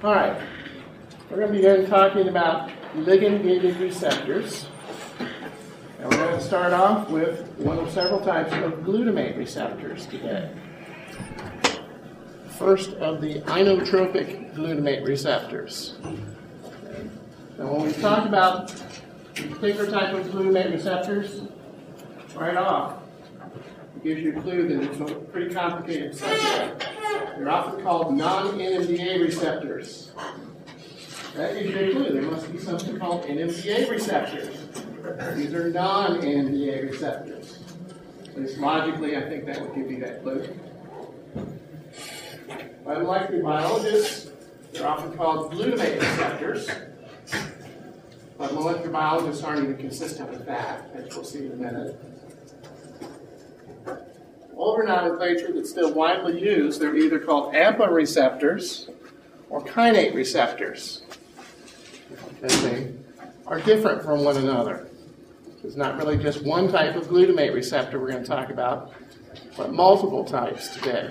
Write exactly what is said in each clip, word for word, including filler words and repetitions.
All right, we're going to begin talking about ligand-gated receptors. And we're going to start off with one of several types of glutamate receptors today. First of the inotropic glutamate receptors. Okay. Now when we talk about a particular type of glutamate receptors, right off, it gives you a clue that it's a pretty complicated subject. They're often called non-N M D A receptors. That gives you a clue. There must be something called N M D A receptors. These are non-N M D A receptors. At least logically, I think that would give you that clue. By molecular biologists, they're often called glutamate receptors. But molecular biologists aren't even consistent with that, as we'll see in a minute. Older nomenclature that's still widely used, they're either called AMPA receptors or kainate receptors. And they are different from one another. It's not really just one type of glutamate receptor we're going to talk about, but multiple types today.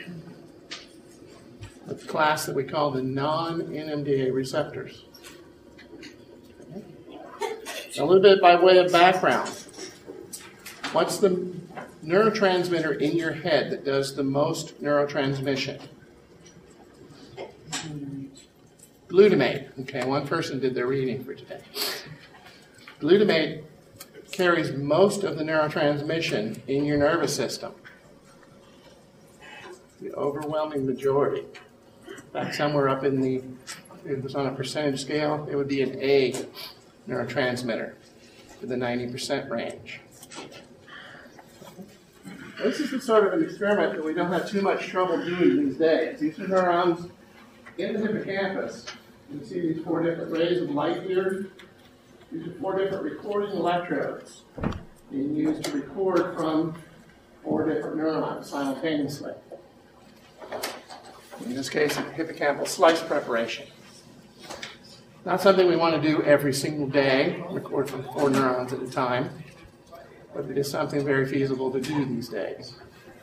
The class that we call the non-N M D A receptors. A little bit by way of background. What's the neurotransmitter in your head that does the most neurotransmission? Glutamate. Okay, one person did their reading for today. Glutamate carries most of the neurotransmission in your nervous system. The overwhelming majority. In fact, somewhere up in the, if it was on a percentage scale, it would be an A neurotransmitter to the ninety percent range. This is the sort of an experiment that we don't have too much trouble doing these days. These are neurons in the hippocampus. You can see these four different rays of light here. These are four different recording electrodes being used to record from four different neurons simultaneously. In this case, a hippocampal slice preparation. Not something we want to do every single day, record from four neurons at a time. But it is something very feasible to do these days.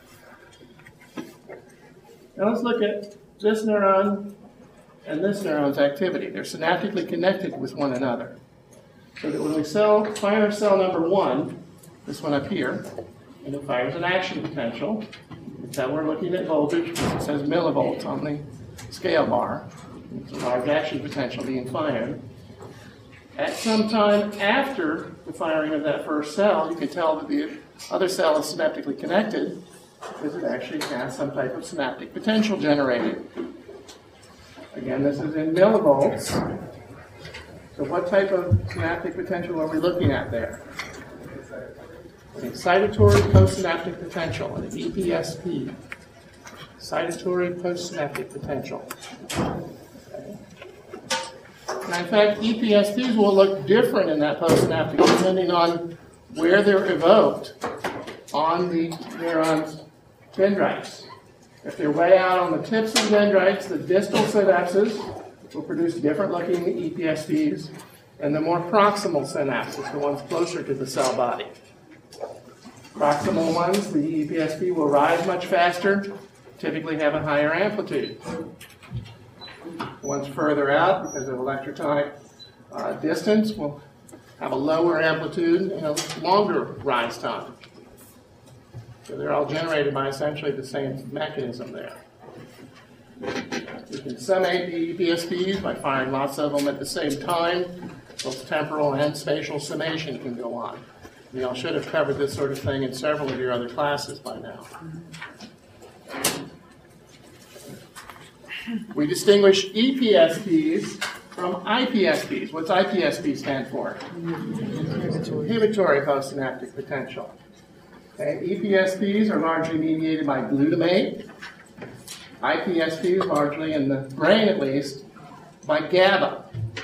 Now let's look at this neuron and this neuron's activity. They're synaptically connected with one another. So that when we cell, fire cell number one, this one up here, and it fires an action potential, that we're looking at voltage, because it says millivolts on the scale bar. It's a large action potential being fired. At some time after the firing of that first cell, you can tell that the other cell is synaptically connected because it actually has some type of synaptic potential generated. Again, this is in millivolts. So what type of synaptic potential are we looking at there? An excitatory postsynaptic potential, an E P S P. Excitatory postsynaptic potential. And in fact, E P S Ps will look different in that postsynaptic depending on where they're evoked on the neuron's dendrites. If they're way out on the tips of the dendrites, the distal synapses will produce different looking E P S Ps, and the more proximal synapses, the ones closer to the cell body. Proximal ones, the E P S P will rise much faster, typically have a higher amplitude. Ones further out, because of electrotonic uh, distance, will have a lower amplitude and a longer rise time. So they're all generated by essentially the same mechanism there. We can summate the E P S Ps by firing lots of them at the same time. Both temporal and spatial summation can go on. You all should have covered this sort of thing in several of your other classes by now. We distinguish E P S Ps from I P S Ps. What's I P S P stand for? Inhibitory postsynaptic potential. Okay. E P S Ps are largely mediated by glutamate. I P S Ps largely, in the brain at least, by GABA.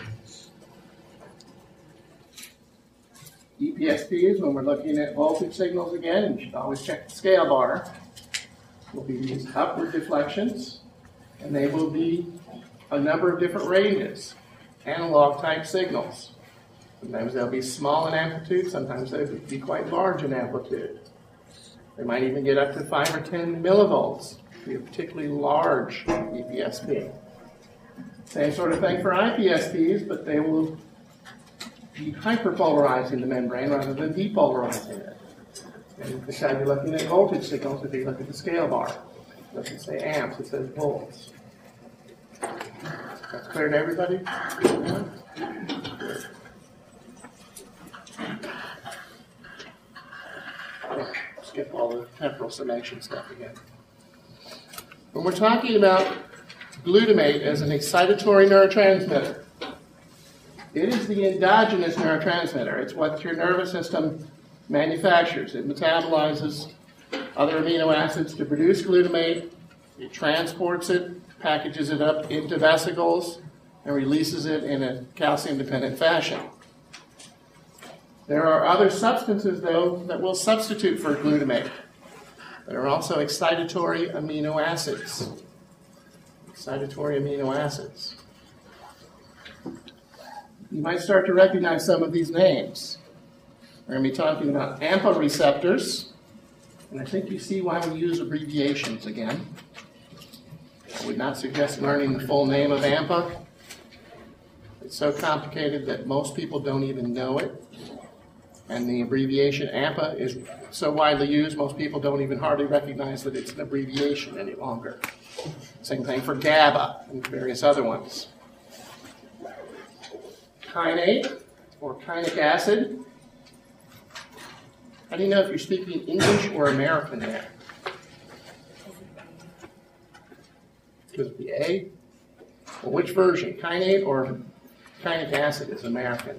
E P S Ps, when we're looking at voltage signals again, and you should always check the scale bar, will be these upward deflections. And they will be a number of different ranges, analog type signals. Sometimes they'll be small in amplitude, sometimes they'll be quite large in amplitude. They might even get up to five or ten millivolts, be a particularly large E P S P. Same sort of thing for I P S Ps, but they will be hyperpolarizing the membrane rather than depolarizing it. And this time you're looking at voltage signals. If you look at the scale bar, it doesn't say amps, it says volts. That's clear to everybody? Yeah? Good. Oh, skip all the temporal summation stuff again. When we're talking about glutamate as an excitatory neurotransmitter, it is the endogenous neurotransmitter. It's what your nervous system manufactures. It metabolizes other amino acids to produce glutamate. It transports it, packages it up into vesicles, and releases it in a calcium-dependent fashion. There are other substances, though, that will substitute for glutamate that are also excitatory amino acids. Excitatory amino acids. You might start to recognize some of these names. We're going to be talking about AMPA receptors, and I think you see why we use abbreviations again. I would not suggest learning the full name of AMPA. It's so complicated that most people don't even know it. And the abbreviation AMPA is so widely used, most people don't even hardly recognize that it's an abbreviation any longer. Same thing for GABA and various other ones. Kainate, or kainic acid. How do you know if you're speaking English or American there? Because of the A? Well, which version, kainate or kainic acid is American?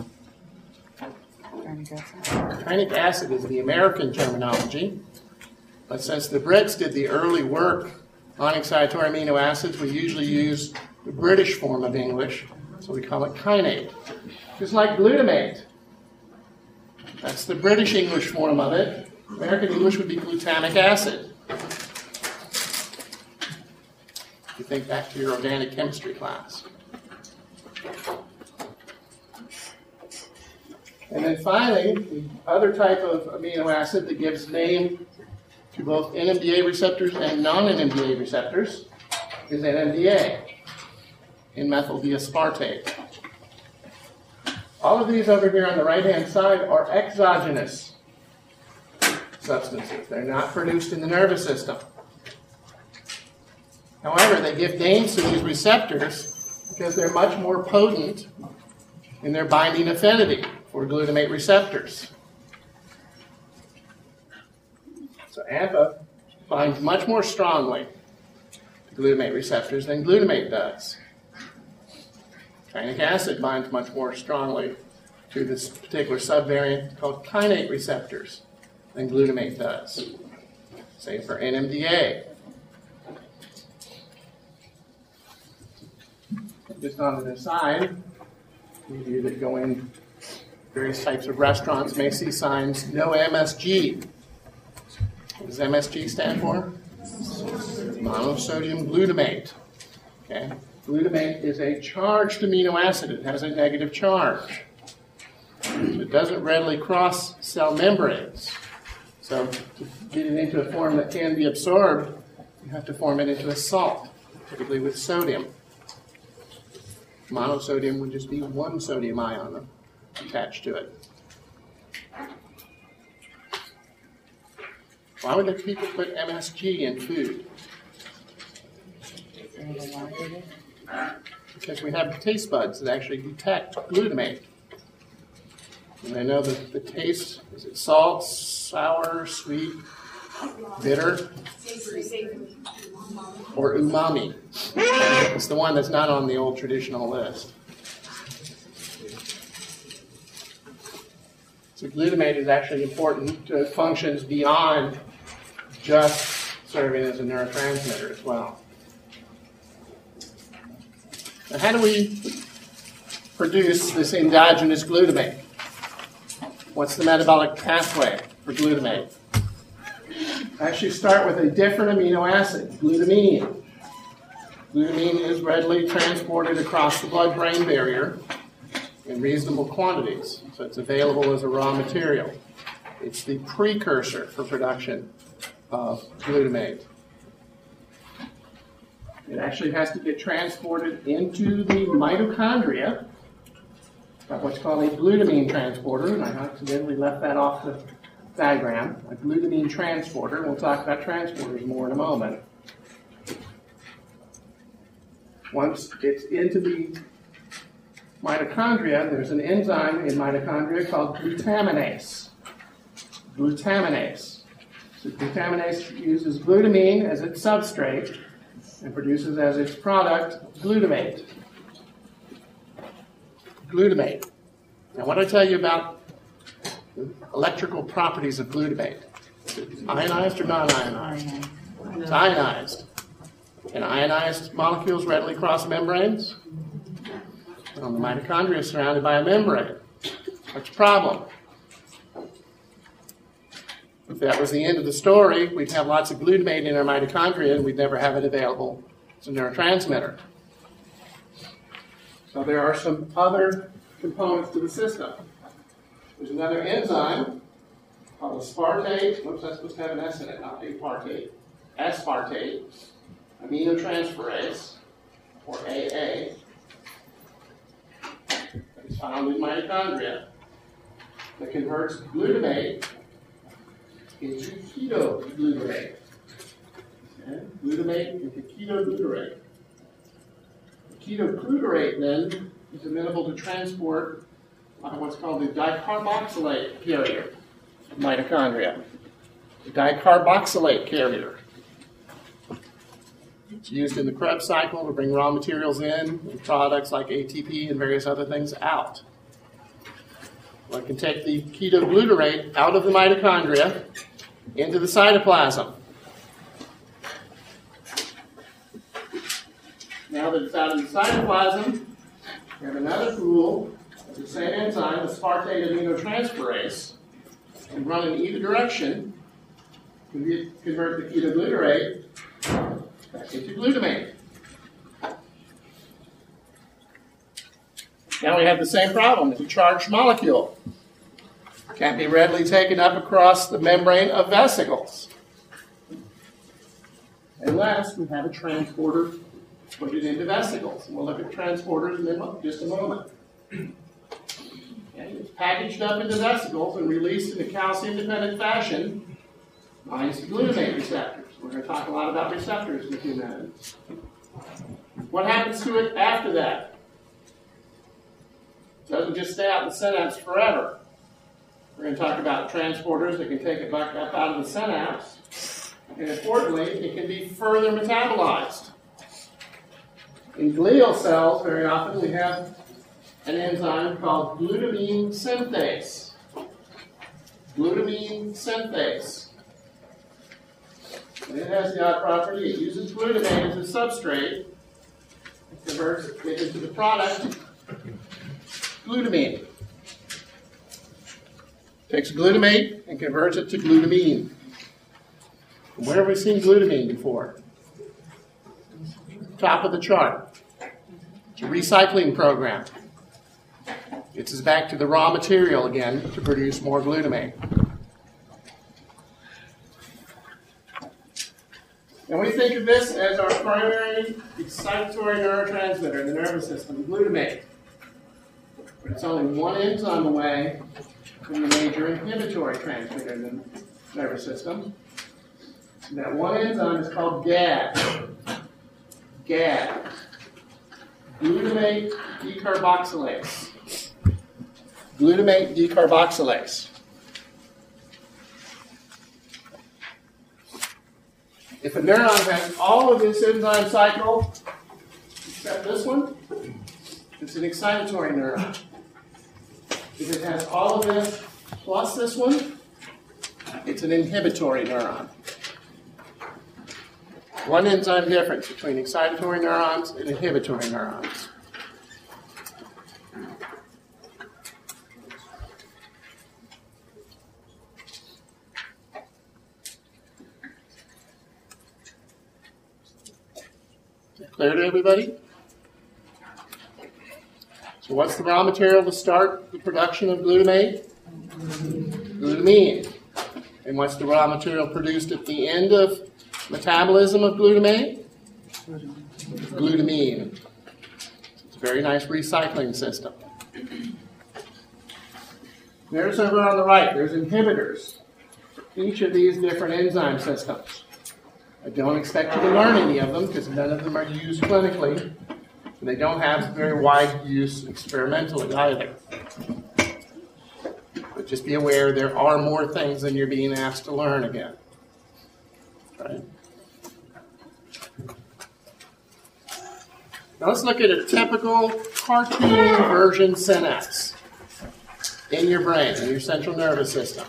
Kainic acid is the American terminology, but since the Brits did the early work on excitatory amino acids, we usually use the British form of English, so we call it kainate. Just like glutamate. That's the British English form of it. American English would be glutamic acid. If you think back to your organic chemistry class. And then finally, the other type of amino acid that gives name to both N M D A receptors and non-N M D A receptors is N M D A, N-methyl D-aspartate. All of these over here on the right-hand side are exogenous substances. They're not produced in the nervous system. However, they give names to these receptors because they're much more potent in their binding affinity for glutamate receptors. So AMPA binds much more strongly to glutamate receptors than glutamate does. Kainic acid binds much more strongly to this particular subvariant called kainate receptors than glutamate does. Same for N M D A. Just on an aside, any of you that go in various types of restaurants may see signs, no M S G. What does M S G stand for? Monosodium glutamate. Okay. Glutamate is a charged amino acid. It has a negative charge. It doesn't readily cross cell membranes. So to get it into a form that can be absorbed, you have to form it into a salt, typically with sodium. Monosodium would just be one sodium ion attached to it. Why would the people put M S G in food? Because we have taste buds that actually detect glutamate. And they know that the taste, is it salt, sour, sweet, bitter, or umami? It's the one that's not on the old traditional list. So glutamate is actually important to functions beyond just serving as a neurotransmitter as well. Now, how do we produce this endogenous glutamate? What's the metabolic pathway for glutamate? I actually start with a different amino acid, glutamine. Glutamine is readily transported across the blood-brain barrier in reasonable quantities, so it's available as a raw material. It's the precursor for production of glutamate. It actually has to get transported into the mitochondria by what's called a glutamine transporter, and I accidentally left that off the diagram, a glutamine transporter. We'll talk about transporters more in a moment. Once it's into the mitochondria, there's an enzyme in mitochondria called glutaminase. Glutaminase. So glutaminase uses glutamine as its substrate and produces as its product glutamate. Glutamate. Now, what I tell you about the electrical properties of glutamate? Is it ionized or non-ionized? It's ionized. And ionized molecules readily cross membranes. Well, the mitochondria is surrounded by a membrane. What's the problem? If that was the end of the story, we'd have lots of glutamate in our mitochondria and we'd never have it available as a neurotransmitter. So there are some other components to the system. There's another enzyme called aspartate. Whoops, that's supposed to have an S in it, not aspartate. Aspartate aminotransferase, or A A. It's found in mitochondria that converts glutamate into ketoglutarate. Okay? Glutamate into ketoglutarate. Ketoglutarate then is amenable to transport by what's called the dicarboxylate carrier of mitochondria. The dicarboxylate carrier. It's used in the Krebs cycle to bring raw materials in and products like A T P and various other things out. One can take the ketoglutarate out of the mitochondria into the cytoplasm. Now that it's out of the cytoplasm, we have another pool of the same enzyme, aspartate aminotransferase, and run in either direction to convert the ketoglutarate back into glutamate. Now we have the same problem. It's a charged molecule. Can't be readily taken up across the membrane of vesicles. Unless we have a transporter put it into vesicles. And we'll look at transporters in just a moment. Okay, it's packaged up into vesicles and released in a calcium-dependent fashion binds the glutamate receptors. We're going to talk a lot about receptors in a few minutes. What happens to it after that? It doesn't just stay out in the synapse forever. We're going to talk about transporters that can take it back up out of the synapse. And importantly, it can be further metabolized. In glial cells, very often we have an enzyme called glutamine synthase. Glutamine synthase. And it has the odd property, it uses glutamate as a substrate. It converts it into the product, glutamine. Takes glutamate and converts it to glutamine. Where have we seen glutamine before? Top of the chart. It's a recycling program. It's back to the raw material again to produce more glutamate. And we think of this as our primary excitatory neurotransmitter in the nervous system, glutamate. But it's only one enzyme away from the major inhibitory transmitter in the nervous system. And that one enzyme is called G A D. G A D. Glutamate decarboxylase. Glutamate decarboxylase. If a neuron has all of this enzyme cycle, except this one, it's an excitatory neuron. If it has all of this plus this one, it's an inhibitory neuron. One enzyme difference between excitatory neurons and inhibitory neurons. Clear to everybody? So what's the raw material to start the production of glutamate? Glutamine. And what's the raw material produced at the end of metabolism of glutamate? glutamine. It's a very nice recycling system. There's over on the right, there's inhibitors for each of these different enzyme systems. I don't expect you to learn any of them because none of them are used clinically, and they don't have very wide use experimentally either. But just be aware there are more things than you're being asked to learn again. Right? Now let's look at a typical cartoon version synapse in your brain, in your central nervous system.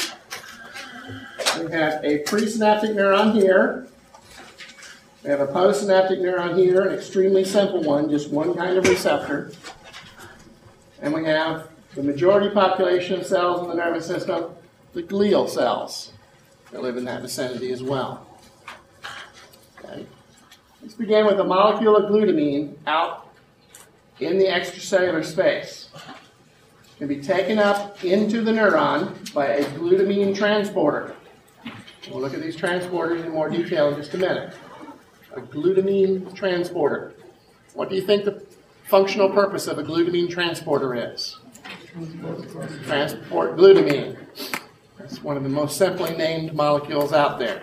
We have a presynaptic neuron here. We have a postsynaptic neuron here, an extremely simple one, just one kind of receptor. And we have the majority population of cells in the nervous system, the glial cells, that live in that vicinity as well. Okay. Let's begin with a molecule of glutamine out in the extracellular space. It can be taken up into the neuron by a glutamine transporter. We'll look at these transporters in more detail in just a minute. A glutamine transporter. What do you think the functional purpose of a glutamine transporter is? Transport glutamine. That's one of the most simply named molecules out there.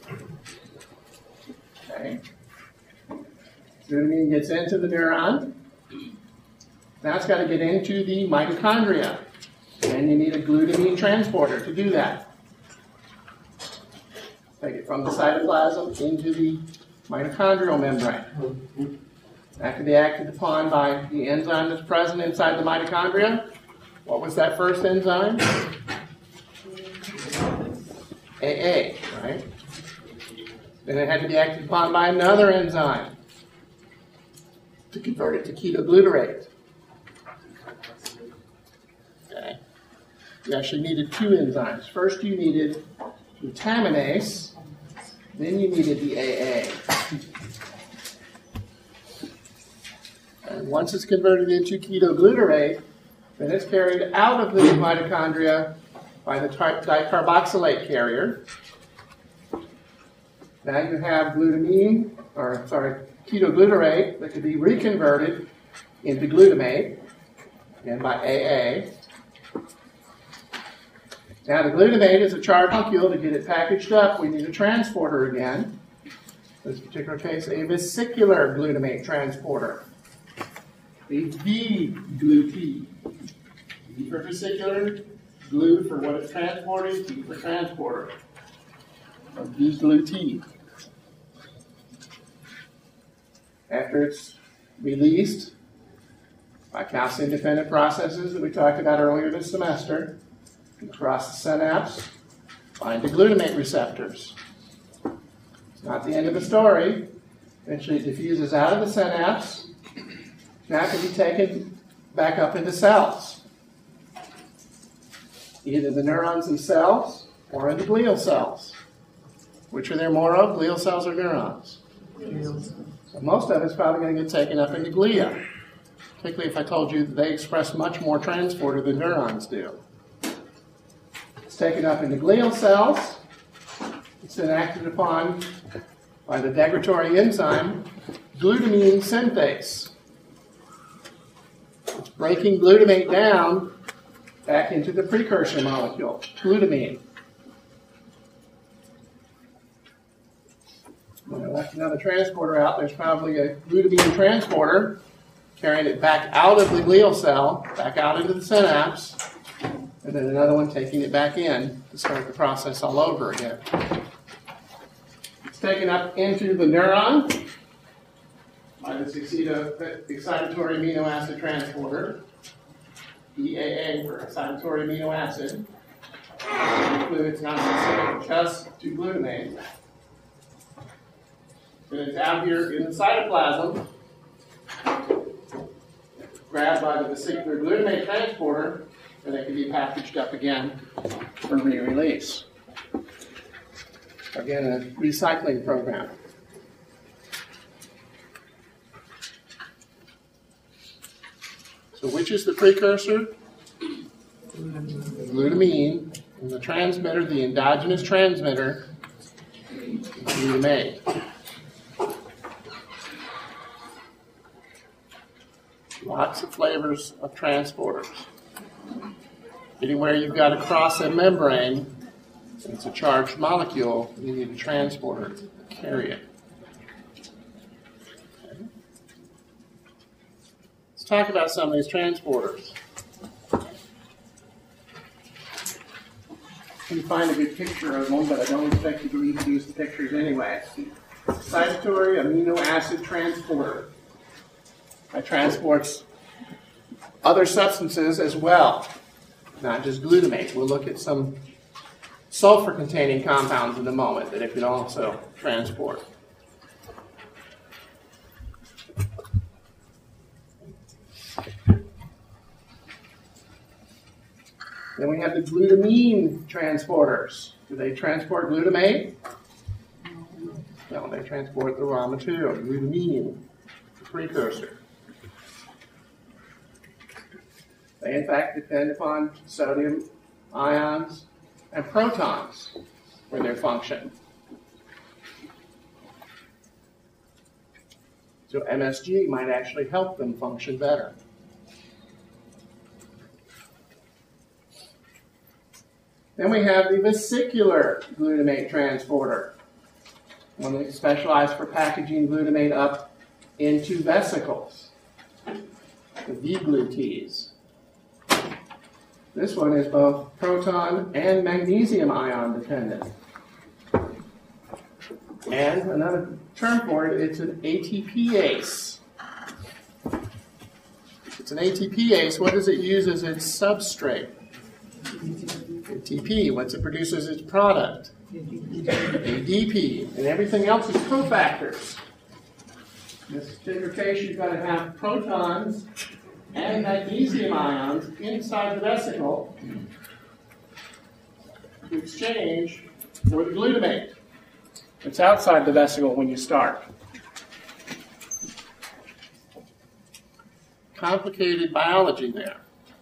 Okay. Glutamine gets into the neuron. Now it's got to get into the mitochondria. And you need a glutamine transporter to do that. Take it from the cytoplasm into the mitochondrial membrane. That can be acted upon by the enzyme that's present inside the mitochondria. What was that first enzyme? A A, right? Then it had to be acted upon by another enzyme to convert it to ketoglutarate. Okay. You actually needed two enzymes. First you needed glutaminase, then you needed the A A. And once it's converted into ketoglutarate, then it's carried out of the mitochondria by the dicarboxylate carrier. Now you have glutamine, or sorry, ketoglutarate that could be reconverted into glutamate, and by A A. Now the glutamate is a charged molecule. To get it packaged up, we need a transporter again. In this particular case, a vesicular glutamate transporter. A V-gluT. V for vesicular, glu for what it's transporting, T for transporter. A V-gluT. After it's released by calcium-dependent processes that we talked about earlier this semester, across the synapse, bind to glutamate receptors. It's not the end of the story. Eventually it diffuses out of the synapse. Now it can be taken back up into cells. Either the neurons themselves or into glial cells. Which are there more of, glial cells or neurons? So most of it's probably going to get taken up into glia. Particularly if I told you that they express much more transporter than neurons do. It's taken up into glial cells. It's then acted upon by the degradatory enzyme glutamine synthase. It's breaking glutamate down back into the precursor molecule, glutamine. When I left another transporter out, there's probably a glutamine transporter carrying it back out of the glial cell, back out into the synapse, and then another one taking it back in to start the process all over again. It's taken up into the neuron by the excitatory amino acid transporter, E A A for excitatory amino acid. It's not specific just to glutamate. And it's out here in the cytoplasm, grabbed by the vesicular glutamate transporter, and it can be packaged up again for re-release. Again, a recycling program. So which is the precursor? Glutamine. And the transmitter, the endogenous transmitter, glutamate. Lots of flavors of transporters. Anywhere you've got to cross a membrane, it's a charged molecule, you need a transporter to carry it. Okay. Let's talk about some of these transporters. You can find a good picture of them, but I don't expect you to reproduce the pictures anyway. Excitatory amino acid transporter. It transports other substances as well, not just glutamate. We'll look at some sulfur-containing compounds in a moment that it can also transport. Then we have the glutamine transporters. Do they transport glutamate? No, they transport the raw material, glutamine, the precursor. They, in fact, depend upon sodium ions and protons for their function. So M S G might actually help them function better. Then we have the vesicular glutamate transporter, one that's specialized for packaging glutamate up into vesicles, the V G L U Ts. This one is both proton and magnesium ion dependent. And another term for it, it's an A T P ase. It's an A T P ase. What does it use as its substrate? A T P. What's it produce as its product? A D P. And everything else is cofactors. In this particular case, you've got to have protons and magnesium ions inside the vesicle to exchange for the glutamate. It's outside the vesicle when you start. Complicated biology there.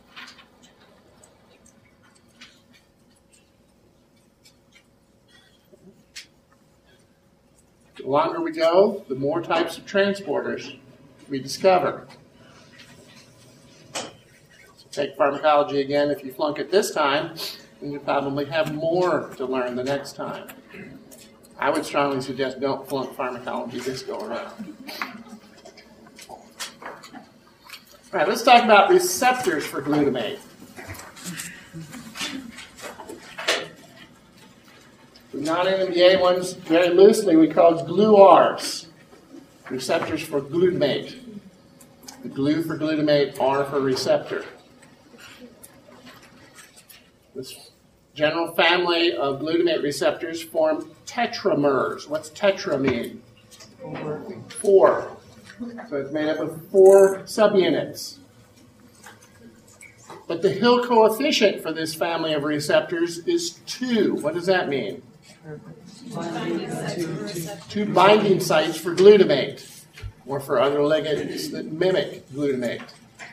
The longer we go, the more types of transporters we discover. Take pharmacology again. If you flunk it this time, then you probably have more to learn the next time. I would strongly suggest don't flunk pharmacology this go around. All right, let's talk about receptors for glutamate. The non-N M D A ones, very loosely, we call G L U Rs, receptors for glutamate. The glue for glutamate, R for receptor. This general family of glutamate receptors form tetramers. What's tetra mean? Four. Four. So it's made up of four subunits. But the Hill coefficient for this family of receptors is two. What does that mean? Two binding sites for glutamate, or for other ligands that mimic glutamate.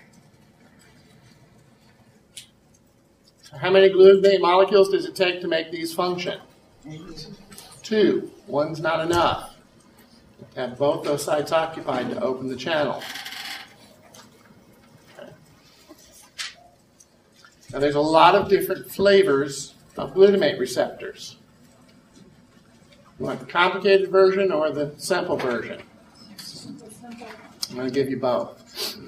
How many glutamate molecules does it take to make these function? Eight. Two. One's not enough. You have to have both those sites occupied to open the channel. Okay. Now there's a lot of different flavors of glutamate receptors. You want the complicated version or the simple version? I'm going to give you both.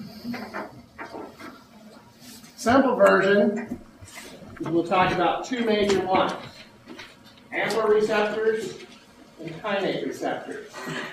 Simple version, we'll talk about two major ones. AMPA receptors and kainate receptors.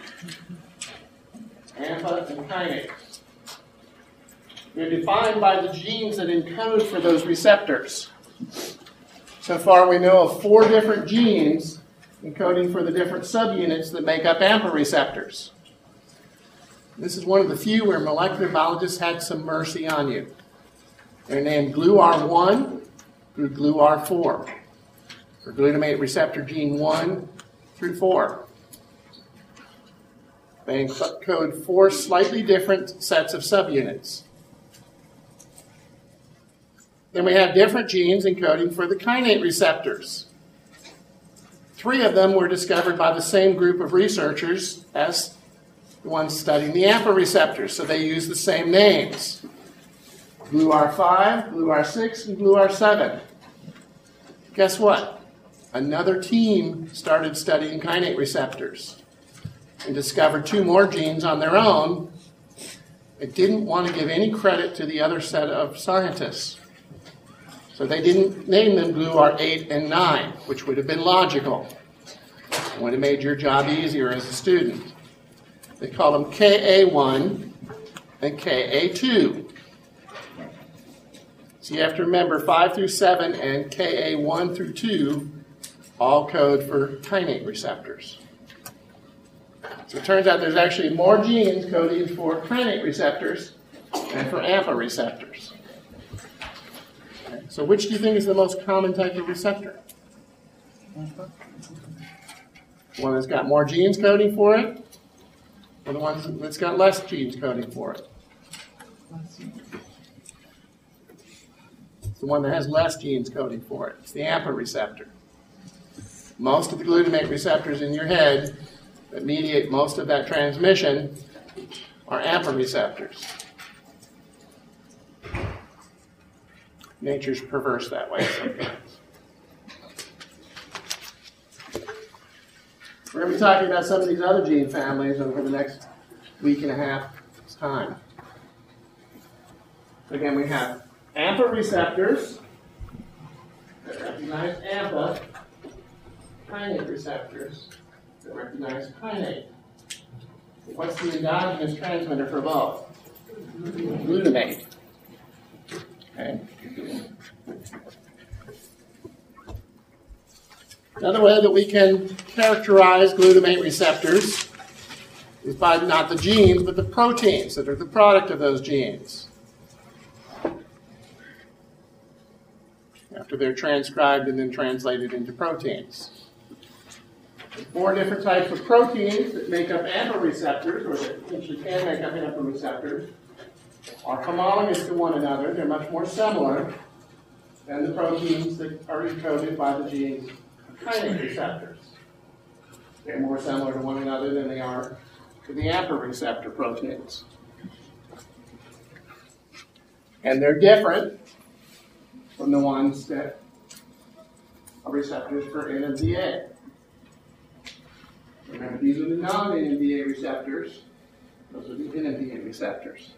AMPA and kainate. They're defined by the genes that encode for those receptors. So far we know of four different genes encoding for the different subunits that make up AMPA receptors. This is one of the few where molecular biologists had some mercy on you. They're named G L U R one through G L U R four, for glutamate receptor gene one through four. They encode four slightly different sets of subunits. Then we have different genes encoding for the kainate receptors. Three of them were discovered by the same group of researchers as the ones studying the AMPA receptors, so they use the same names. G L U R five, G L U R six, and G L U R seven. Guess what? Another team started studying kainate receptors and discovered two more genes on their own. They didn't want to give any credit to the other set of scientists. So they didn't name them G L U R eight and nine, which would have been logical. It would have made your job easier as a student. They called them K A one and K A two. So you have to remember five through seven and K A one through two all code for kainate receptors. So it turns out there's actually more genes coding for kainate receptors than for AMPA receptors. Okay. So which do you think is the most common type of receptor? One that's got more genes coding for it, or the one that's got less genes coding for it? It's the one that has less genes coding for it. It's the AMPA receptor. Most of the glutamate receptors in your head that mediate most of that transmission are AMPA receptors. Nature's perverse that way sometimes. We're going to be talking about some of these other gene families over the next week and a half's time. So again, we have AMPA receptors that recognize AMPA, kainate receptors that recognize kainate. What's the endogenous transmitter for both? Glutamate. Okay. Another way that we can characterize glutamate receptors is by not the genes, but the proteins that are the product of those genes. After they're transcribed and then translated into proteins. There's four different types of proteins that make up AMPA receptors, or that potentially can make up AMPA receptors, are homologous to one another. They're much more similar than the proteins that are encoded by the gene kainate receptors. They're more similar to one another than they are to the AMPA receptor proteins. And they're different from the ones that are receptors for N M D A. Remember, these are the non-N M D A receptors. Those are the N M D A receptors.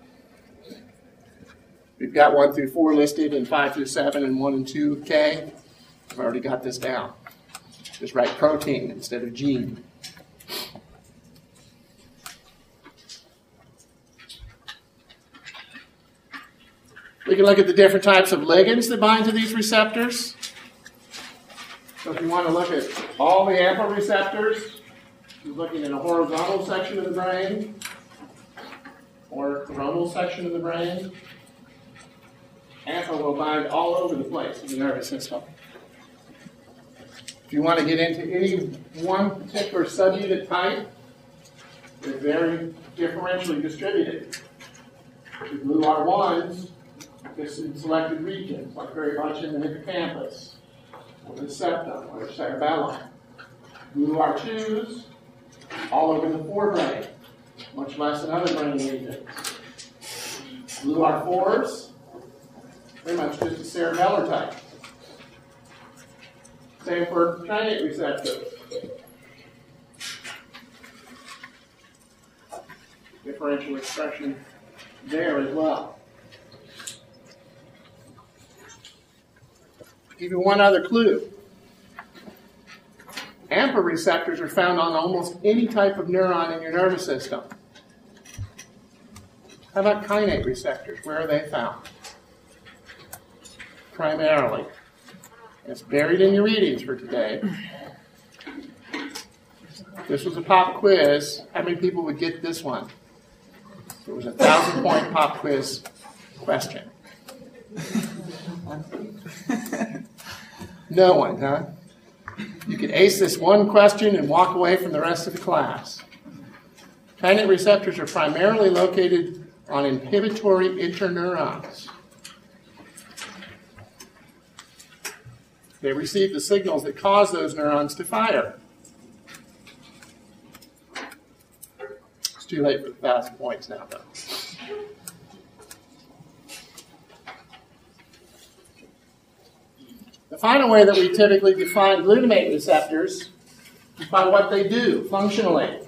We've got one through four listed, and five through seven, and one and two K. I've already got this down. Just write protein instead of gene. We can look at the different types of ligands that bind to these receptors. So if you want to look at all the AMPA receptors, you're looking at a horizontal section of the brain or a coronal section of the brain. AMPA will bind all over the place in the nervous system. If you want to get into any one particular subunit type, they're very differentially distributed. The G L U R ones just in selected regions, like very much in the hippocampus, or the septum, or the cerebellum. G L U R twos, all over the forebrain, much less in other brain regions. G L U R fours, very much just a cerebellar type. Same for kainate receptors. Differential expression there as well. Give you one other clue. AMPA receptors are found on almost any type of neuron in your nervous system. How about kainate receptors? Where are they found? Primarily. It's buried in your readings for today. This was a pop quiz. How many people would get this one? It was a thousand point pop quiz question. No one, huh? You could ace this one question and walk away from the rest of the class. Kainate receptors are primarily located on inhibitory interneurons. They receive the signals that cause those neurons to fire. too late for the thousand points now, though. The final way that we typically define glutamate receptors is by what they do functionally.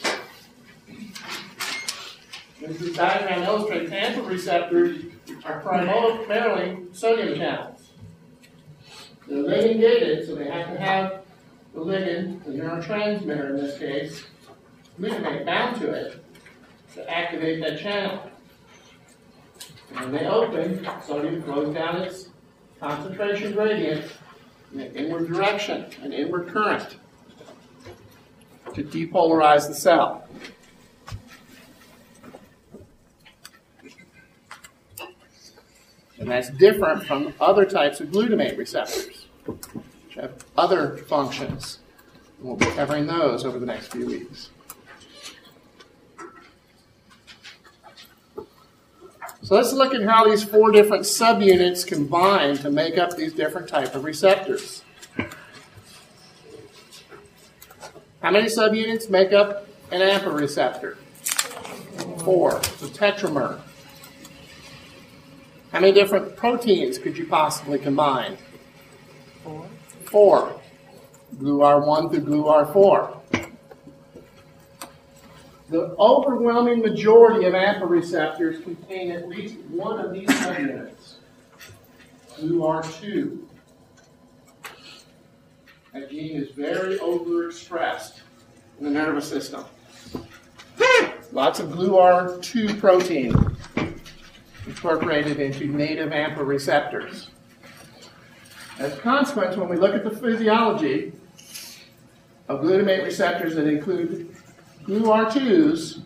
This diagram illustrates AMPA receptors are primarily sodium channels. They're ligand gated, so they have to have the ligand, the neurotransmitter in this case, glutamate bound to it to activate that channel. And when they open, sodium flows down its concentration gradient in an inward direction, an inward current, to depolarize the cell. And that's different from other types of glutamate receptors, which have other functions. And we'll be covering those over the next few weeks. So let's look at how these four different subunits combine to make up these different types of receptors. How many subunits make up an AMPA receptor? Four. The tetramer. How many different proteins could you possibly combine? Four. Four. G L U R one through G L U R four. The overwhelming majority of AMPA receptors contain at least one of these subunits. G L U R two. That gene is very overexpressed in the nervous system. Lots of G L U R two protein incorporated into native AMPA receptors. As a consequence, when we look at the physiology of glutamate receptors that include G L U R twos,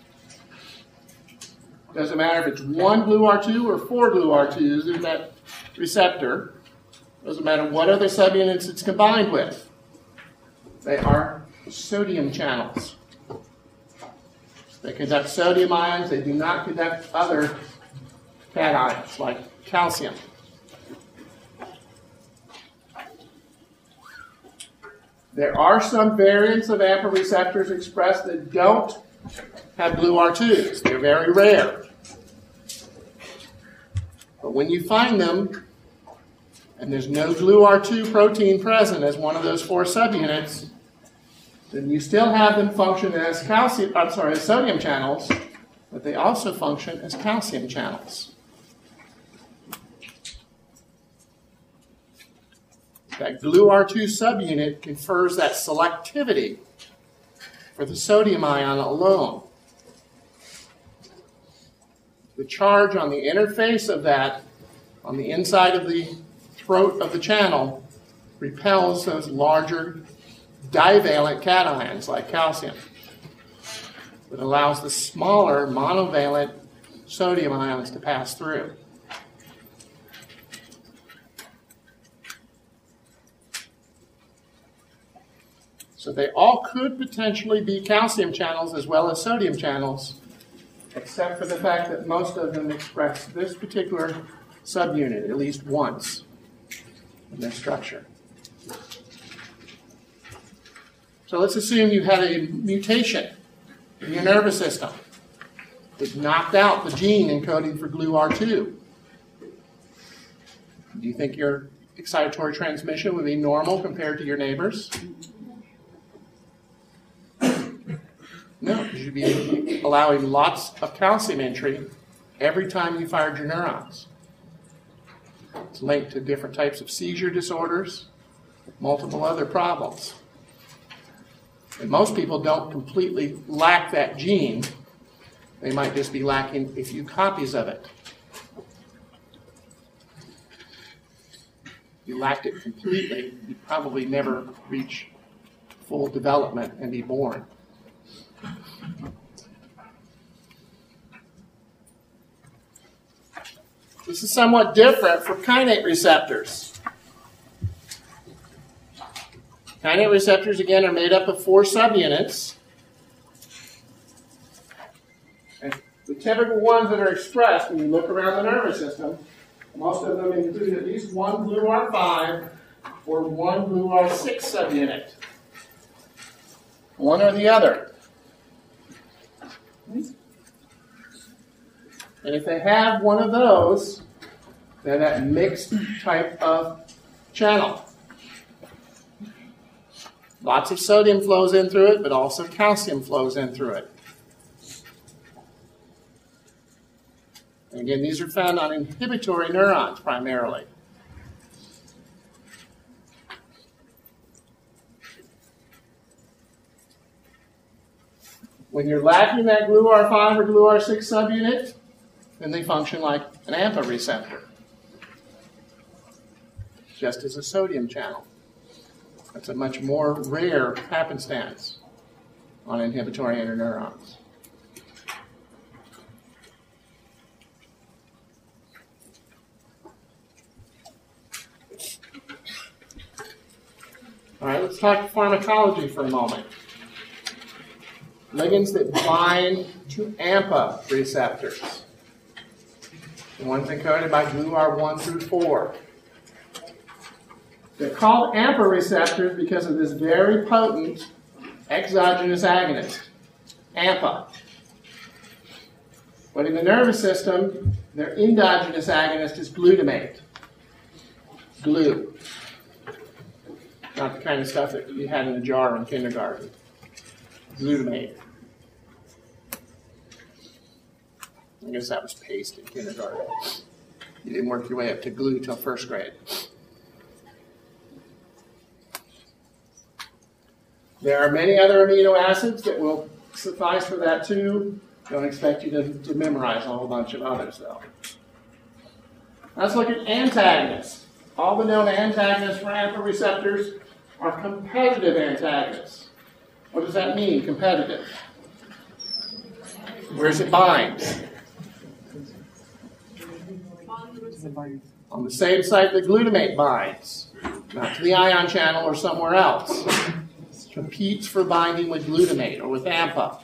doesn't matter if it's one G L U R two or four G L U R twos in that receptor, doesn't matter what other subunits it's combined with, they are sodium channels. They conduct sodium ions, they do not conduct other cations like calcium. There are some variants of AMPA receptors expressed that don't have G L U R twos. They're very rare. But when you find them, and there's no G L U R two protein present as one of those four subunits, then you still have them function as calcium, I'm sorry, as sodium channels, but they also function as calcium channels. That G L U R two subunit confers that selectivity for the sodium ion alone. The charge on the interface of that, on the inside of the throat of the channel, repels those larger divalent cations like calcium. It allows the smaller monovalent sodium ions to pass through. So they all could potentially be calcium channels as well as sodium channels, except for the fact that most of them express this particular subunit at least once in their structure. So let's assume you had a mutation in your nervous system that knocked out the gene encoding for G L U R two. Do you think your excitatory transmission would be normal compared to your neighbors? No, because you'd be allowing lots of calcium entry every time you fired your neurons. It's linked to different types of seizure disorders, multiple other problems. And most people don't completely lack that gene. They might just be lacking a few copies of it. If you lacked it completely, you'd probably never reach full development and be born. This is somewhat different for kainate receptors. Kainate receptors, again, are made up of four subunits. And the typical ones that are expressed when you look around the nervous system, most of them include at least one G L U R five or one G L U R six subunit. One or the other. And if they have one of those, they're that mixed type of channel. Lots of sodium flows in through it, but also calcium flows in through it. And again, these are found on inhibitory neurons primarily. When you're lacking that G L U R five or G L U R six subunit, then they function like an AMPA receptor, just as a sodium channel. That's a much more rare happenstance on inhibitory interneurons. All right, let's talk pharmacology for a moment. Ligands that bind to AMPA receptors. The ones encoded by G L U R one through four. They're called AMPA receptors because of this very potent exogenous agonist, AMPA. But in the nervous system, their endogenous agonist is glutamate. Glue. Not the kind of stuff that you had in a jar in kindergarten. Glutamate. I guess that was paste in kindergarten. You didn't work your way up to glue till first grade. There are many other amino acids that will suffice for that too. Don't expect you to, to memorize a whole bunch of others though. Let's look at antagonists. All the known antagonists for AMPA receptors are competitive antagonists. What does that mean, competitive? Where does it bind? On the same site that glutamate binds, not to the ion channel or somewhere else. It competes for binding with glutamate or with AMPA.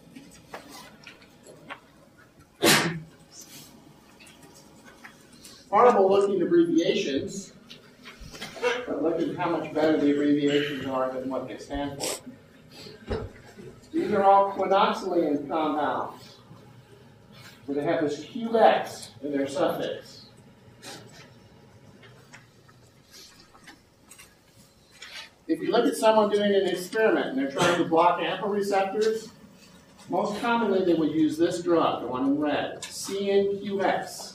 Horrible looking abbreviations, but look at how much better the abbreviations are than what they stand for. These are all quinoxylene compounds. So they have this Q X in their suffix. If you look at someone doing an experiment and they're trying to block AMPA receptors, most commonly they would use this drug, the one in red, C N Q X.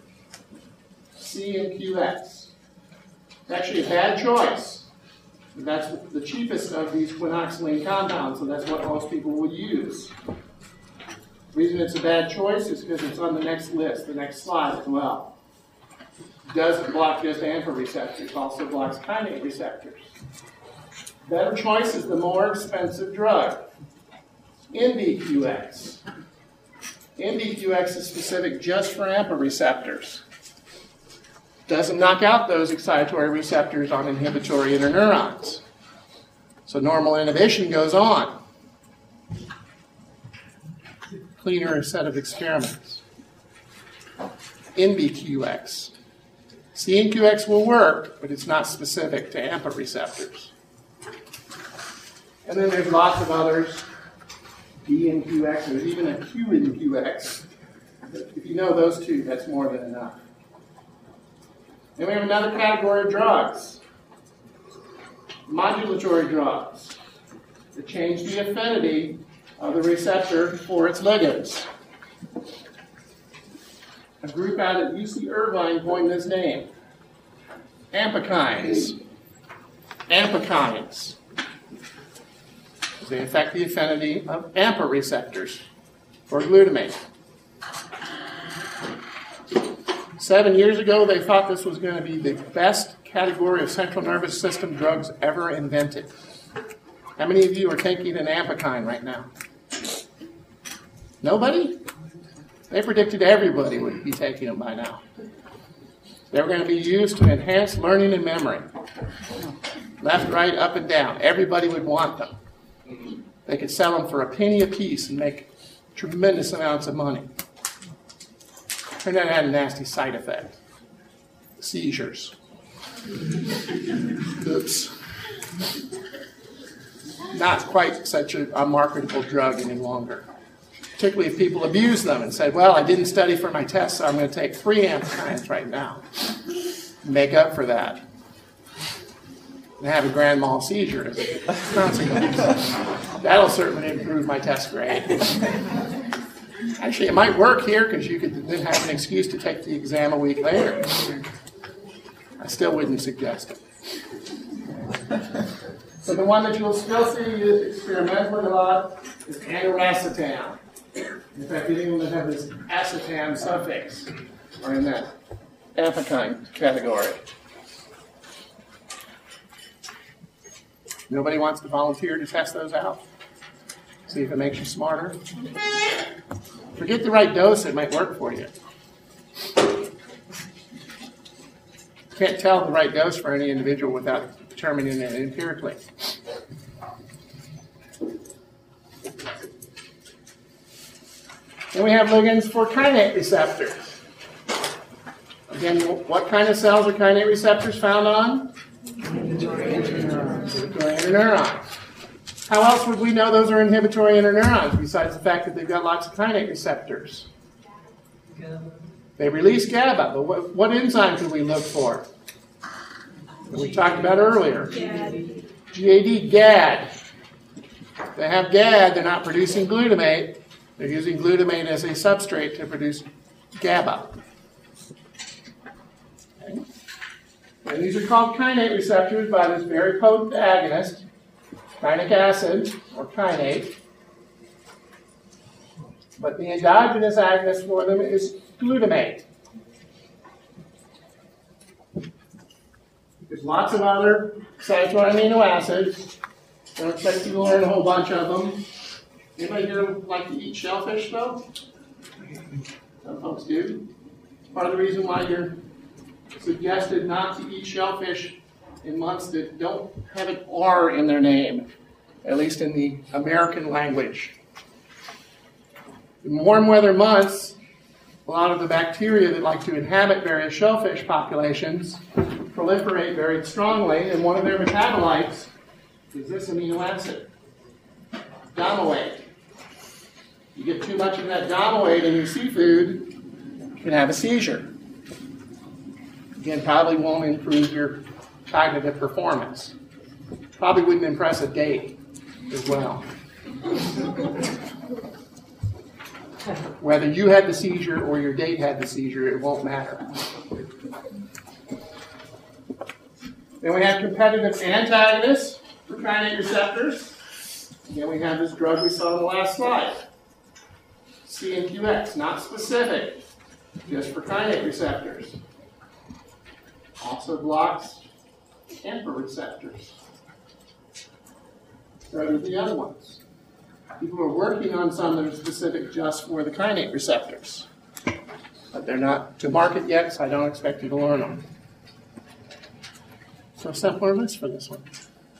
C N Q X. It's actually a bad choice. That's the cheapest of these quinoxylene compounds, so that's what most people would use. The reason it's a bad choice is because it's on the next list, the next slide as well. It doesn't block just AMPA receptors, it also blocks kinase receptors. Better choice is the more expensive drug, N B Q X. N B Q X is specific just for AMPA receptors. Doesn't knock out those excitatory receptors on inhibitory interneurons. So normal inhibition goes on. Cleaner set of experiments. N B Q X. C N Q X will work, but it's not specific to AMPA receptors. And then there's lots of others. D N Q X, there's even a Q N Q X. If you know those two, that's more than enough. Then we have another category of drugs. Modulatory drugs that change the affinity of the receptor for its ligands. A group out at U C Irvine coined this name. Ampakines. Ampakines. They affect the affinity of AMPA receptors for glutamate. Seven years ago, they thought this was going to be the best category of central nervous system drugs ever invented. How many of you are taking an ampakine right now? Nobody? They predicted everybody would be taking them by now. They were going to be used to enhance learning and memory. Left, right, up, and down. Everybody would want them. They could sell them for a penny a piece and make tremendous amounts of money. Turned out it had a nasty side effect. Seizures. Oops. Not quite such a, a marketable drug any longer. particularly if people abuse them and said, well, I didn't study for my test, so I'm going to take three amphetamines right now. Make up for that. And have a grand mal seizure as a consequence. That'll certainly improve my test grade. Actually, it might work here because you could then have an excuse to take the exam a week later. I still wouldn't suggest it. So the one that you'll still see used experimentally a lot is andiracetam. In fact, anyone that has this acetam suffix are in that amphetamine category. Nobody wants to volunteer to test those out? See if it makes you smarter? Forget the right dose, it might work for you. Can't tell the right dose for any individual without determining it empirically. Then we have ligands for kainate receptors. Again, what kind of cells are kainate receptors found on? Inhibitory interneurons. How else would we know those are inhibitory interneurons besides the fact that they've got lots of kainate receptors? They release GABA, but what, what enzyme do we look for? That we talked about earlier. G A D, G A D. They have G A D, they're not producing glutamate. They're using glutamate as a substrate to produce GABA. Okay. And these are called kainate receptors by this very potent agonist, kainic acid, or kainate. But the endogenous agonist for them is glutamate. There's lots of other cytosine amino acids. Don't expect you to learn a whole bunch of them. Anybody here like to eat shellfish, though? Some folks do. It's part of the reason why you're suggested not to eat shellfish in months that don't have an R in their name, at least in the American language. In warm weather months, a lot of the bacteria that like to inhabit various shellfish populations proliferate very strongly, and one of their metabolites is this amino acid, domoate. You get too much of that domoate in your seafood, you can have a seizure. Again, probably won't improve your cognitive performance. Probably wouldn't impress a date as well. Whether you had the seizure or your date had the seizure, it won't matter. Then we have competitive antagonists for kainate receptors. Again, we have this drug we saw in the last slide. C N Q X, not specific, just for kainate receptors. Also blocks AMPA receptors. So are the other ones. People are working on some that are specific just for the kainate receptors. But they're not to market yet, so I don't expect you to learn them. So a simpler list for this one.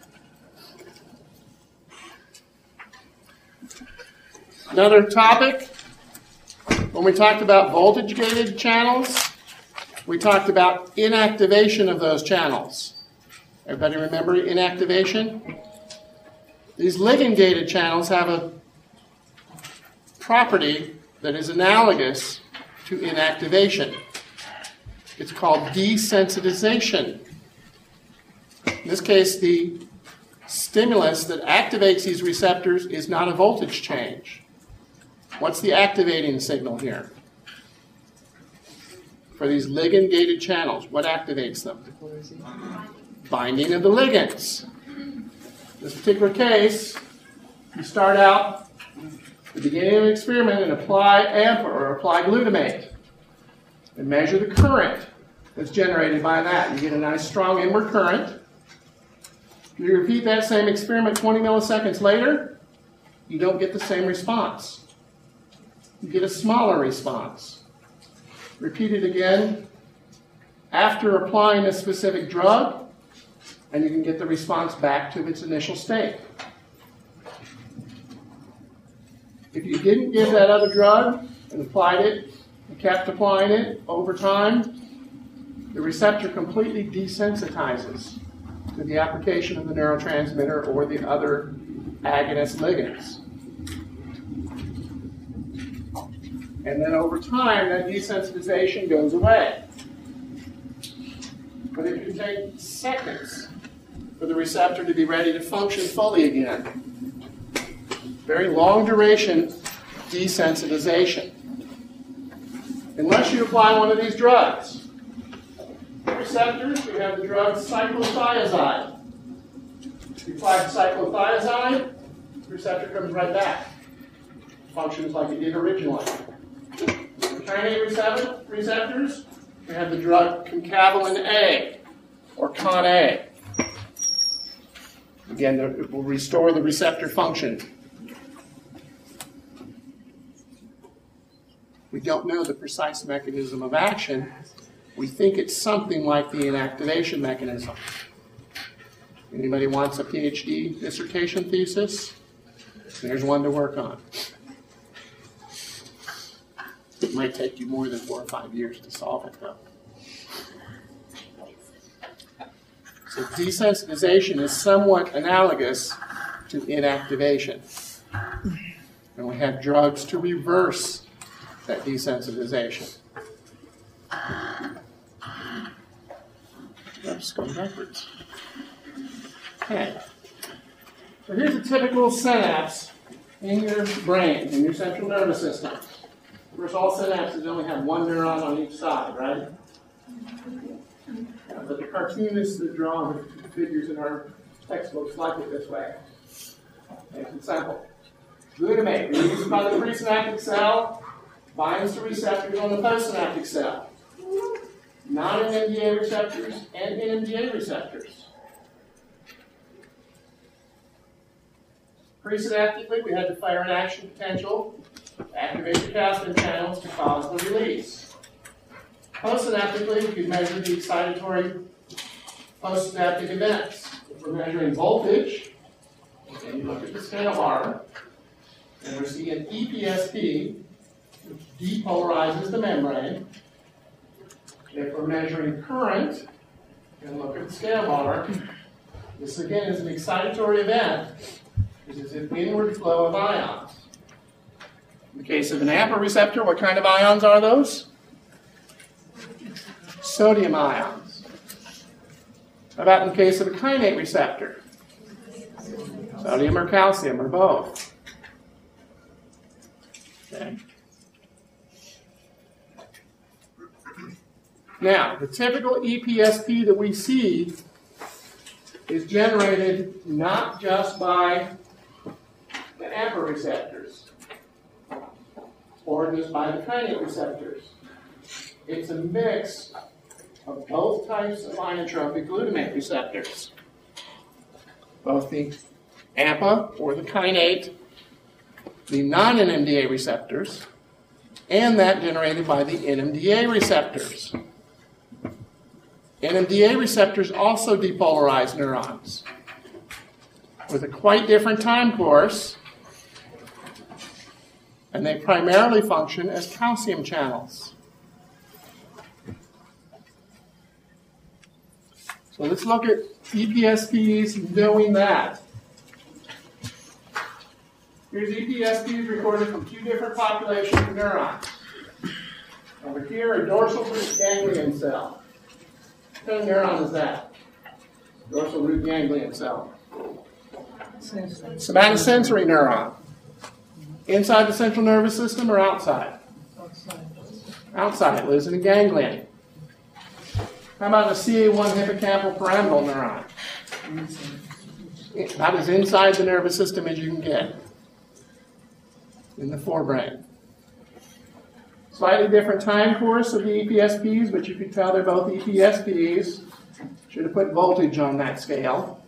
Another topic, when we talked about voltage-gated channels, we talked about inactivation of those channels. Everybody remember inactivation? These ligand-gated channels have a property that is analogous to inactivation. It's called desensitization. In this case, the stimulus that activates these receptors is not a voltage change. What's the activating signal here? For these ligand-gated channels, what activates them? Binding of the ligands. In this particular case, you start out at the beginning of an experiment and apply AMPA or apply glutamate and measure the current that's generated by that. You get a nice strong inward current. If you repeat that same experiment twenty milliseconds later, you don't get the same response. You get a smaller response. Repeat it again after applying a specific drug, and you can get the response back to its initial state. If you didn't give that other drug and applied it and kept applying it over time, the receptor completely desensitizes to the application of the neurotransmitter or the other agonist ligands. And then over time, that desensitization goes away. But it can take seconds for the receptor to be ready to function fully again. Very long duration desensitization. Unless you apply one of these drugs. Receptors, we have the drug cyclothiazide. You apply cyclothiazide, the receptor comes right back. Functions like it did originally. The kinase receptors, we have the drug concavalin A, or Con A. Again, it will restore the receptor function. We don't know the precise mechanism of action. We think it's something like the inactivation mechanism. Anybody wants a PhD dissertation thesis? There's one to work on. It might take you more than four or five years to solve it, though. So desensitization is somewhat analogous to inactivation. And we have drugs to reverse that desensitization. Oops, going backwards. Okay. So here's a typical synapse in your brain, in your central nervous system. Of course, all synapses only have one neuron on each side, right? Yeah, but the cartoonists that draw the figures in our textbooks like it this way. Makes it simple. Glutamate, released by the presynaptic cell, binds to receptors on the postsynaptic cell. Non-N M D A receptors and N M D A receptors. Presynaptically, we had the fire and action potential to activate the calcium channels to cause the release. Postsynaptically, we could measure the excitatory postsynaptic events. If we're measuring voltage, and you look at the scale bar, and we're seeing E P S P, which depolarizes the membrane. If we're measuring current, and look at the scale bar, this again is an excitatory event. This is an inward flow of ions. In the case of an AMPA receptor, what kind of ions are those? Sodium ions. How about in the case of a kainate receptor? Sodium or calcium or both. Okay. Now, the typical E P S P that we see is generated not just by the AMPA receptors or just by the kainate receptors. It's a mix of both types of inotropic glutamate receptors. Both the AMPA or the kainate, the non-N M D A receptors, and that generated by the N M D A receptors. N M D A receptors also depolarize neurons with a quite different time course, and they primarily function as calcium channels. So let's look at E P S Ps doing that. Here's E P S Ps recorded from two different populations of neurons. Over here, a dorsal root ganglion cell. What kind of neuron is that? Dorsal root ganglion cell. Somatosensory neuron. Inside the central nervous system or outside? Outside. Outside. It lives in a ganglion. How about a C A one hippocampal pyramidal neuron? About as inside the nervous system as you can get. In the forebrain. Slightly different time course of the E P S Ps, but you can tell they're both E P S Ps. Should have put voltage on that scale.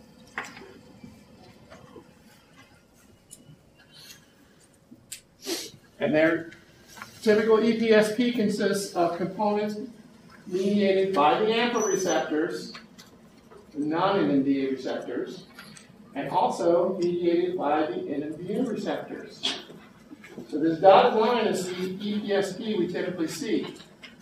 And their typical E P S P consists of components mediated by the AMPA receptors, the non-N M D A receptors, and also mediated by the N M D A receptors. So this dotted line is the E P S P we typically see.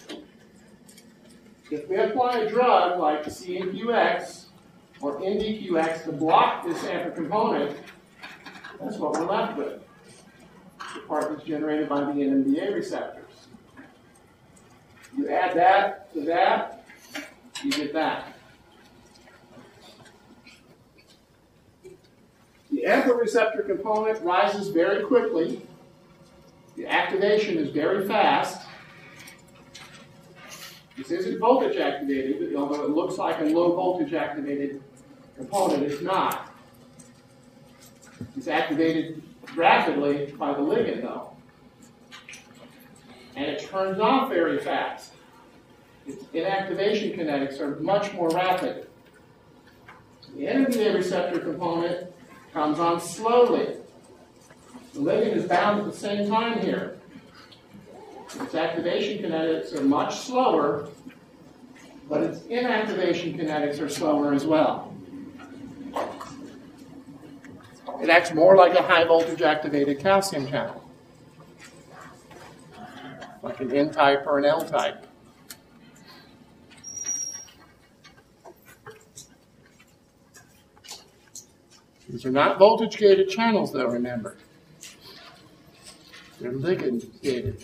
If we apply a drug like C N Q X or N D Q X to block this AMPA component, that's what we're left with. The part that's generated by the N M D A receptors. you add that to that, you get that. The AMPA receptor component rises very quickly. The activation is very fast. This isn't voltage activated, although it looks like a low voltage activated component. It's not. It's activated rapidly by the ligand, though. And it turns off very fast. Its inactivation kinetics are much more rapid. The N M D A receptor component comes on slowly. The ligand is bound at the same time here. Its activation kinetics are much slower, but its inactivation kinetics are slower as well. It acts more like a high voltage activated calcium channel, like an N-type or an L-type. These are not voltage-gated channels, though, remember. They're ligand-gated.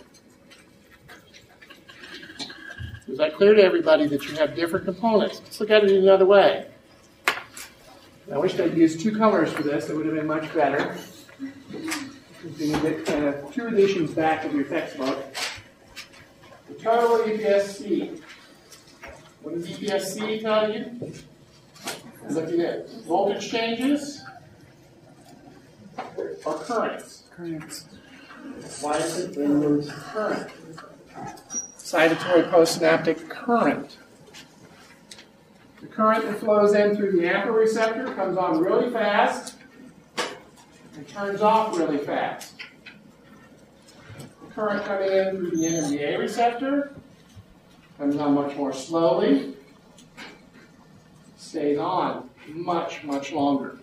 Is that clear to everybody that you have different components? Let's look at it another way. I wish I'd used two colors for this. It would have been much better. You can get kind of two editions back of your textbook. The total E P S C. What does E P S C tell you? Looking at voltage changes or currents. Currents. Why is it in the current? Excitatory postsynaptic current. The current that flows in through the AMPA receptor comes on really fast and turns off really fast. The current coming in through the N M D A receptor comes on much more slowly, stays on much, much longer.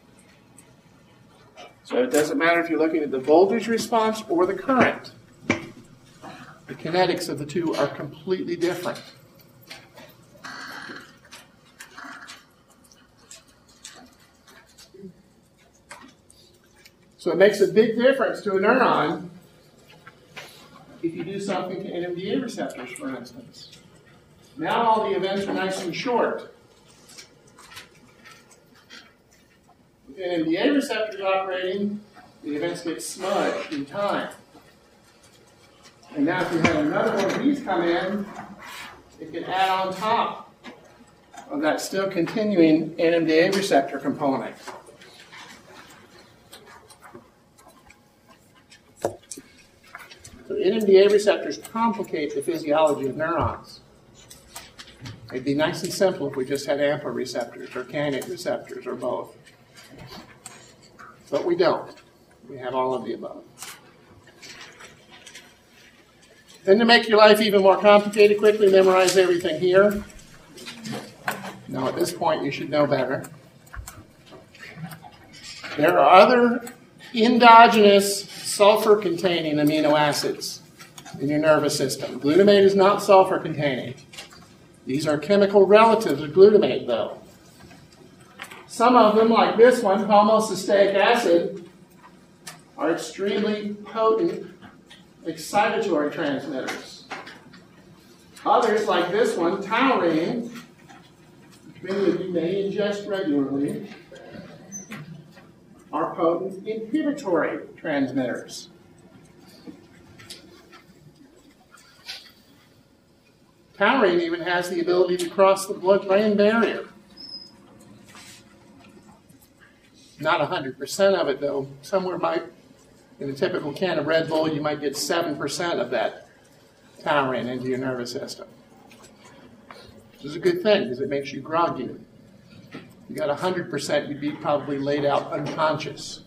So it doesn't matter if you're looking at the voltage response or the current. The kinetics of the two are completely different. So it makes a big difference to a neuron if you do something to N M D A receptors, for instance. Now all the events are nice and short. With N M D A receptors operating, the events get smudged in time. And now if you have another one of these come in, it can add on top of that still continuing N M D A receptor component. So N M D A receptors complicate the physiology of neurons. It'd be nice and simple if we just had AMPA receptors or kainate receptors or both. But we don't. We have all of the above. Then to make your life even more complicated, quickly memorize everything here. Now at this point you should know better. There are other endogenous sulfur-containing amino acids in your nervous system. Glutamate is not sulfur-containing. These are chemical relatives of glutamate, though. Some of them, like this one, palmocysteic acid, are extremely potent excitatory transmitters. Others, like this one, taurine, which many of you may ingest regularly, are potent inhibitory transmitters. Taurine even has the ability to cross the blood-brain barrier. Not one hundred percent of it, though. Somewhere might, in a typical can of Red Bull, you might get seven percent of that taurine into your nervous system. Which is a good thing, because it makes you groggy. If you got one hundred percent, you'd be probably laid out unconscious.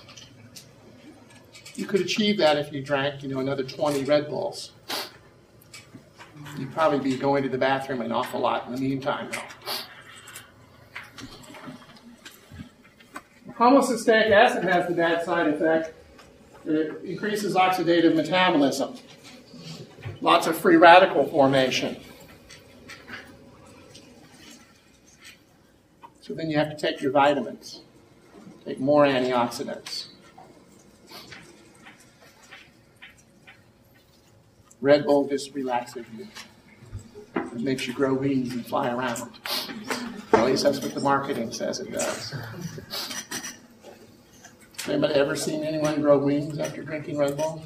You could achieve that if you drank, you know, another twenty Red Bulls. You'd probably be going to the bathroom an awful lot in the meantime, though. Homocysteic acid has the bad side effect that it increases oxidative metabolism. Lots of free radical formation. So then you have to take your vitamins, take more antioxidants. Red Bull just relaxes you. makes you grow wings and fly around. At least that's what the marketing says it does. Anybody ever seen anyone grow wings after drinking Red Bull?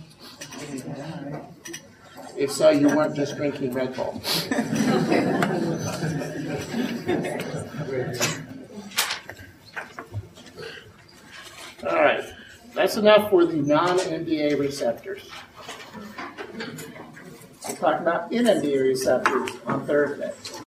If so, you weren't just drinking Red Bull. All right, that's enough for the non-N M D A receptors. We'll talk about N M D A receptors on Thursday.